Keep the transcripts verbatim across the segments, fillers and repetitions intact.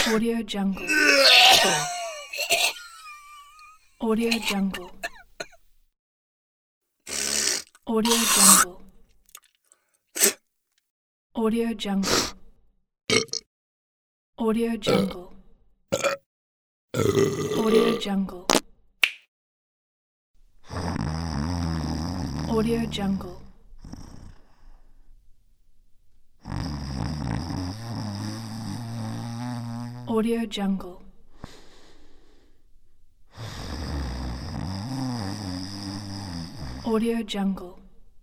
Audio Jungle. Audio Jungle. Audio Jungle. Audio Jungle. Audio Jungle. Audio Jungle. Audio Jungle. Audio Jungle. Audio Jungle.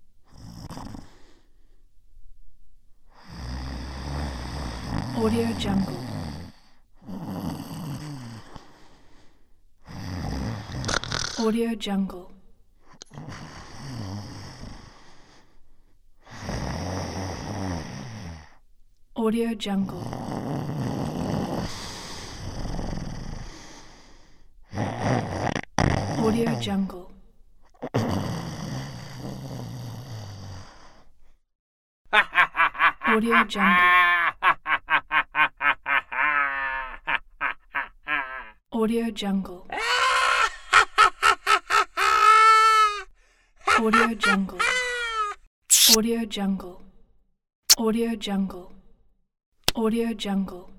Audio Jungle. Audio Jungle. Audio Jungle. Audio Jungle. Audio Jungle. Audio Jungle. Audio Jungle. Audio Jungle. Audio Jungle. Audio Jungle.